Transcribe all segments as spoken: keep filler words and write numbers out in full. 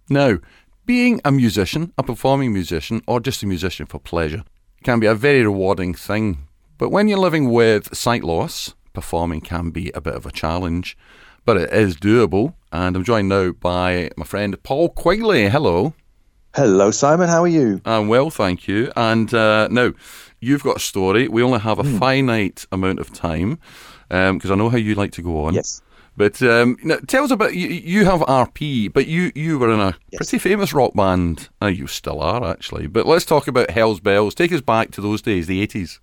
Now, being a musician, a performing musician, or just a musician for pleasure can be a very rewarding thing. But when you're living with sight loss, performing can be a bit of a challenge. But it is doable. And I'm joined now by my friend Paul Quigley. Hello. Hello, Simon. How are you? I'm well, thank you. And uh, now, you've got a story. We only have a mm. finite amount of time because um, I know how you like to go on. Yes. But um, now, tell us about, you, you have R P, but you, you were in a yes. pretty famous rock band. Uh, you still are, actually. But let's talk about Hell's Bells. Take us back to those days, the eighties.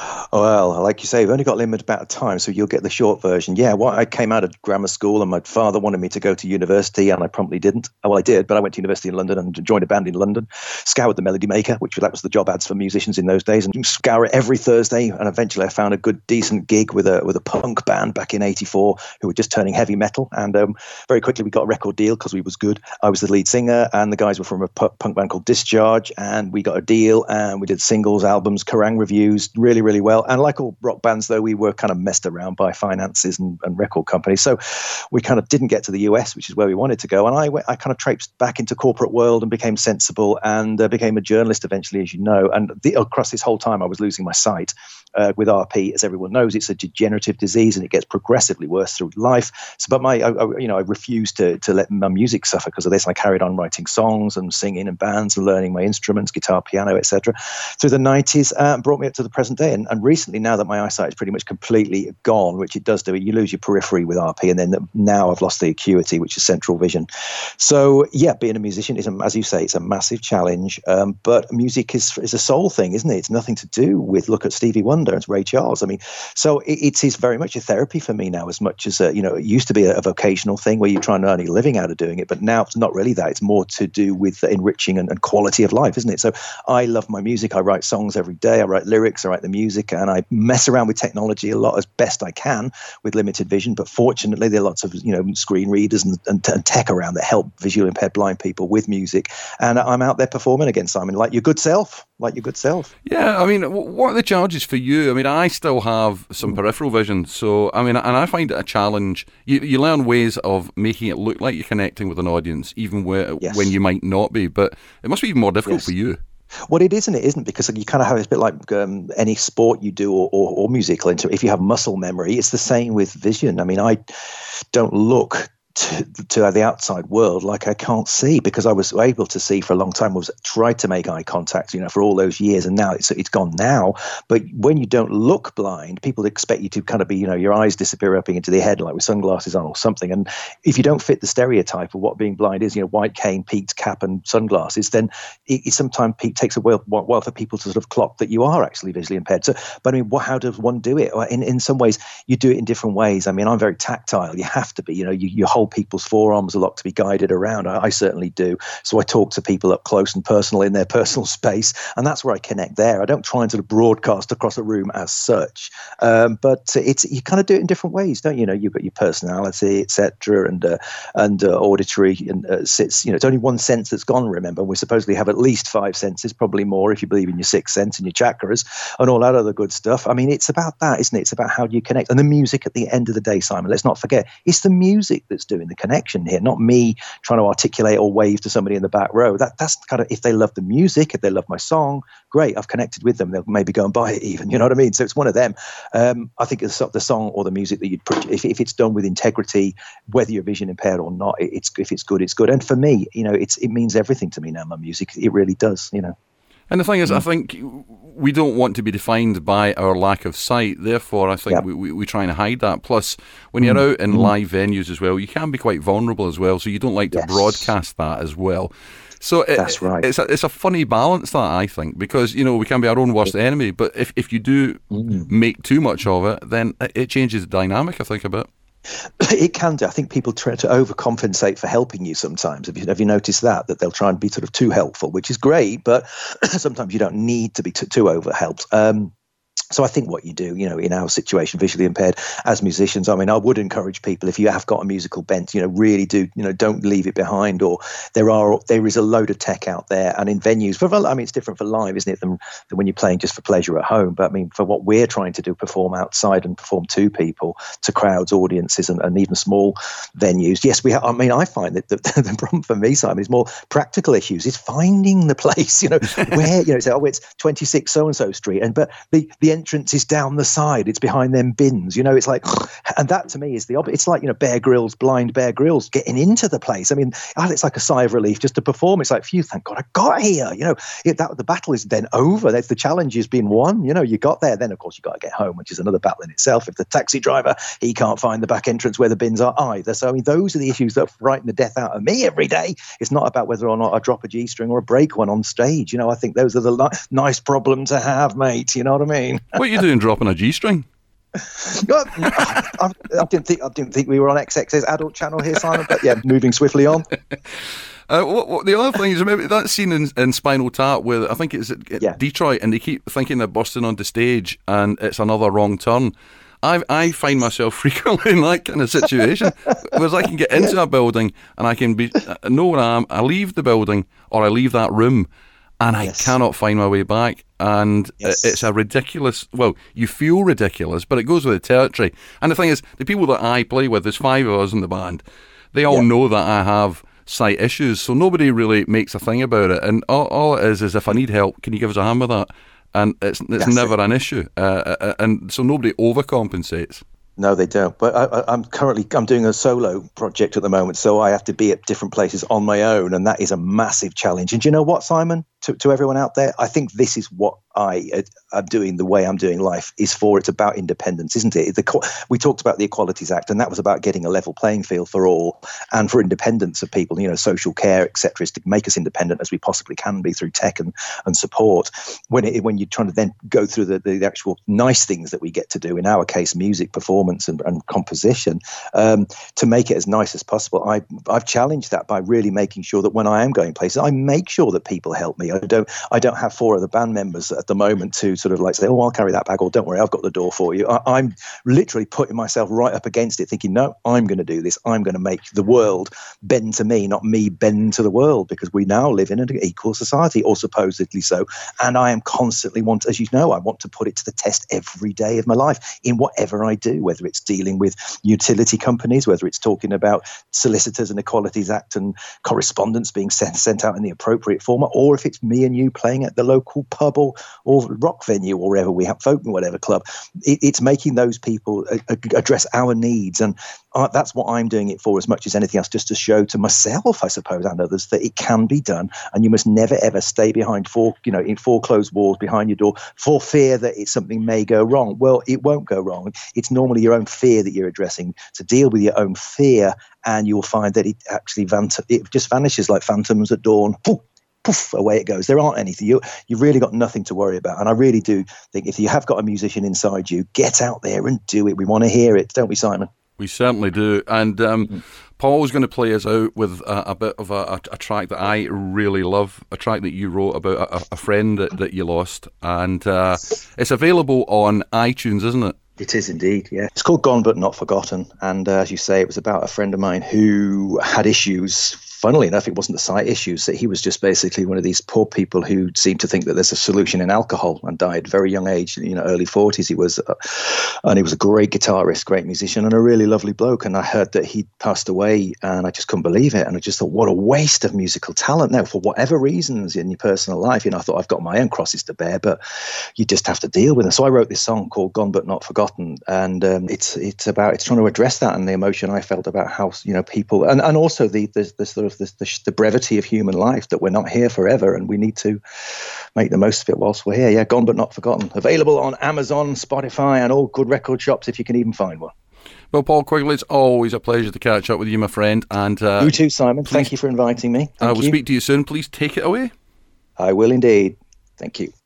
Well, like you say, we've only got a limited amount of time, so you'll get the short version. Yeah, well, I came out of grammar school and my father wanted me to go to university and I promptly didn't. Well, I did, but I went to university in London and joined a band in London, scoured the Melody Maker, which that was the job ads for musicians in those days, and scour it every Thursday. And eventually I found a good, decent gig with a with a punk band back in eighty-four who were just turning heavy metal. And um, very quickly we got a record deal because we was good. I was the lead singer and the guys were from a punk band called Discharge, and we got a deal and we did singles, albums, Kerrang reviews, really, really well. And like all rock bands, though, we were kind of messed around by finances and, and record companies. So we kind of didn't get to the U S, which is where we wanted to go. And I went, I kind of traipsed back into corporate world and became sensible and uh, became a journalist eventually, as you know. And the, across this whole time, I was losing my sight. Uh, with R P, as everyone knows, it's a degenerative disease and it gets progressively worse through life. So, but my, I, I, you know, I refused to to let my music suffer because of this. And I carried on writing songs and singing in bands and learning my instruments, guitar, piano, et cetera, through the nineties, uh, and brought me up to the present day. And, and recently, now that my eyesight is pretty much completely gone, which it does do, you lose your periphery with R P, and then now I've lost the acuity, which is central vision. So, yeah, being a musician is, a, as you say, it's a massive challenge. Um, but music is is a soul thing, isn't it? It's nothing to do with, look at Stevie Wonder. It's Ray Charles. I mean, so it, it is very much a therapy for me now, as much as, a, you know, it used to be a, a vocational thing where you try and earn a living out of doing it. But now it's not really that. It's more to do with enriching and, and quality of life, isn't it? So I love my music. I write songs every day. I write lyrics. I write the music. And I mess around with technology a lot as best I can with limited vision. But fortunately, there are lots of, you know, screen readers and, and, and tech around that help visually impaired blind people with music. And I'm out there performing again, Simon, like your good self. Like your good self. Yeah, I mean, what are the challenges for you? I mean, I still have some peripheral vision, so I mean, and I find it a challenge. You you learn ways of making it look like you're connecting with an audience, even where, yes. when you might not be. But it must be even more difficult yes. for you. Well, it is and it isn't, because you kind of have, it's a bit like um, any sport you do or, or, or musical. If you have muscle memory, it's the same with vision. I mean, I don't look To, to the outside world like I can't see, because I was able to see for a long time. I was tried to make eye contact, you know, for all those years, and now it's it's gone now. But when you don't look blind, people expect you to kind of be, you know, your eyes disappear up into the head like with sunglasses on or something. And if you don't fit the stereotype of what being blind is, you know, white cane, peaked cap, and sunglasses, then it, it sometimes takes a while, while for people to sort of clock that you are actually visually impaired. So, but I mean, what, how does one do it? In in some ways, you do it in different ways. I mean, I'm very tactile. You have to be, you know, you, you hold people's forearms a lot to be guided around. I, I certainly do. So I talk to people up close and personal in their personal space, and that's where I connect there. I don't try and sort of broadcast across a room as such, um, but it's you kind of do it in different ways, don't you? Know, you've got your personality, et cetera, and uh, and uh, auditory, and uh, sits. You know, it's only one sense that's gone. Remember, we supposedly have at least five senses, probably more if you believe in your sixth sense and your chakras and all that other good stuff. I mean, it's about that, isn't it? It's about how you connect, and the music at the end of the day, Simon. Let's not forget, it's the music that's doing the connection here, not me trying to articulate or wave to somebody in the back row. That that's kind of, if they love the music, if they love my song, great, I've connected with them. They'll maybe go and buy it even, you know what I mean? So it's one of them. Um, I think the, the song or the music that you'd put, if, if it's done with integrity, whether you're vision impaired or not, it's if it's good, it's good. And for me, you know, it's it means everything to me now, my music. It really does, you know. And the thing is, I think we don't want to be defined by our lack of sight. Therefore, I think yep. we, we, we try and hide that. Plus, when you're out in live venues as well, you can be quite vulnerable as well. So you don't like to yes. broadcast that as well. So it, That's right. it's, a, it's a funny balance, that, I think, because, you know, we can be our own worst enemy. But if, if you do mm. make too much of it, then it changes the dynamic, I think, a bit. It can do. I think people try to overcompensate for helping you sometimes. Have you, have you noticed that? That they'll try and be sort of too helpful, which is great, but sometimes you don't need to be too, too over-helped. Um, So I think what you do, you know, in our situation, visually impaired as musicians, I mean, I would encourage people, if you have got a musical bent, you know, really do, you know, don't leave it behind. Or there are, there is a load of tech out there, and in venues for, I mean, it's different for live, isn't it, than, than when you're playing just for pleasure at home. But I mean, for what we're trying to do, perform outside and perform to people, to crowds, audiences, and, and even small venues. Yes, we have, I mean, I find that the, the problem for me, Simon, is more practical issues. Is finding the place, you know, where, you know, say, oh, it's twenty-six so-and-so street, and but the, the entrance is down the side, it's behind them bins, you know, it's like, and that to me is the opposite. It's like, you know, Bear Grylls, blind Bear Grylls getting into the place. I mean, it's like a sigh of relief just to perform. It's like, phew, thank God I got here, you know. It, that the battle is then over. That's the challenge has been won, you know. You got there, then of course you got to get home, which is another battle in itself. If the taxi driver, he can't find the back entrance where the bins are either. So I mean, those are the issues that frighten the death out of me every day. It's not about whether or not I drop a G string or a break one on stage, you know. I think those are the li- nice problem to have, mate, you know what I mean. What are you doing dropping a G-string? I, I, I didn't think I didn't think we were on X X's adult channel here, Simon. But yeah, moving swiftly on. Uh, what, what, the other thing is, remember that scene in, in Spinal Tap where I think it's at yeah. Detroit, and they keep thinking they're busting onto stage, and it's another wrong turn. I I find myself frequently in that kind of situation, whereas I can get into a building and I can be know where I am. I leave the building or I leave that room, and I yes. cannot find my way back. And yes. it's a ridiculous, well, you feel ridiculous, but it goes with the territory. And the thing is, the people that I play with, there's five of us in the band, they all yeah. know that I have sight issues, so nobody really makes a thing about it. And all, all it is is, if I need help, can you give us a hand with that? And it's it's That's never it. an issue. Uh, and so nobody overcompensates. No, they don't. But I, I'm currently I'm doing a solo project at the moment, so I have to be at different places on my own, and that is a massive challenge. And do you know what, Simon? To, to everyone out there, I think this is what I uh, am doing. The way I'm doing life is for. It's about independence, isn't it? The, we talked about the Equalities Act, and that was about getting a level playing field for all, and for independence of people. You know, social care, et cetera, is to make us independent as we possibly can be through tech and, and support. When it, when you're trying to then go through the, the actual nice things that we get to do, in our case, music, performance, and, and composition, um, to make it as nice as possible, I, I've challenged that by really making sure that when I am going places, I make sure that people help me. I don't I don't have four other band members at the moment to sort of like say, oh, I'll carry that bag, or don't worry, I've got the door for you. I, I'm literally putting myself right up against it, thinking, no, I'm going to do this. I'm going to make the world bend to me, not me bend to the world, because we now live in an equal society, or supposedly so. And I am constantly want, as you know, I want to put it to the test every day of my life in whatever I do, whether it's dealing with utility companies, whether it's talking about solicitors and Equalities Act and correspondence being sent, sent out in the appropriate format, or if it's me and you playing at the local pub or, or rock venue, or wherever we have folk in whatever club. It, it's making those people uh, address our needs, and uh, that's what I'm doing it for as much as anything else, just to show to myself, I suppose, and others, that it can be done, and you must never ever stay behind four, you know, in four closed walls behind your door for fear that it, something may go wrong. Well, it won't go wrong. It's normally your own fear that you're addressing. To deal with your own fear, and you'll find that it actually vant- it just vanishes like phantoms at dawn. Poof, poof, away it goes. There aren't anything. You, you've really got nothing to worry about. And I really do think if you have got a musician inside you, get out there and do it. We want to hear it, don't we, Simon? We certainly do. And um, mm. Paul's going to play us out with a, a bit of a, a, a track that I really love, a track that you wrote about a, a friend that, that you lost. And uh, it's available on iTunes, isn't it? It is indeed, yeah. It's called Gone But Not Forgotten. And uh, as you say, it was about a friend of mine who had issues. Funnily enough, it wasn't the sight issues, that he was just basically one of these poor people who seemed to think that there's a solution in alcohol, and died at a very young age, you know, early forties he was. Uh, and he was a great guitarist, great musician, and a really lovely bloke. And I heard that he'd passed away, and I just couldn't believe it. And I just thought, what a waste of musical talent. Now, for whatever reasons in your personal life, you know, I thought, I've got my own crosses to bear, but you just have to deal with them. So I wrote this song called Gone But Not Forgotten. And um, it's it's about, it's trying to address that and the emotion I felt about how, you know, people, and, and also the, the, the sort of the, the, the brevity of human life, that we're not here forever and we need to make the most of it whilst we're here. Yeah, Gone But Not Forgotten. Available on Amazon, Spotify, and all good record shops if you can even find one. Well, Paul Quigley, it's always a pleasure to catch up with you, my friend. And uh, you too, Simon. Please, thank you for inviting me. Thank I will you. speak to you soon. Please take it away. I will indeed. Thank you.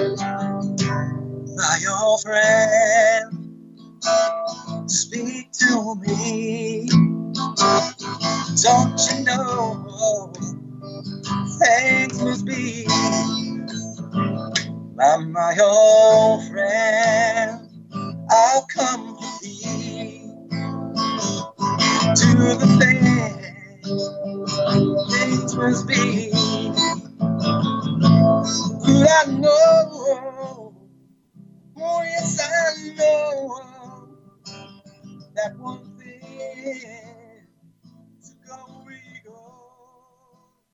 My old friend, speak to me. Don't you know, thanks must be my, my old friend. I'll come to thee, to the things, things must be. But I know, oh yes I know, that one thing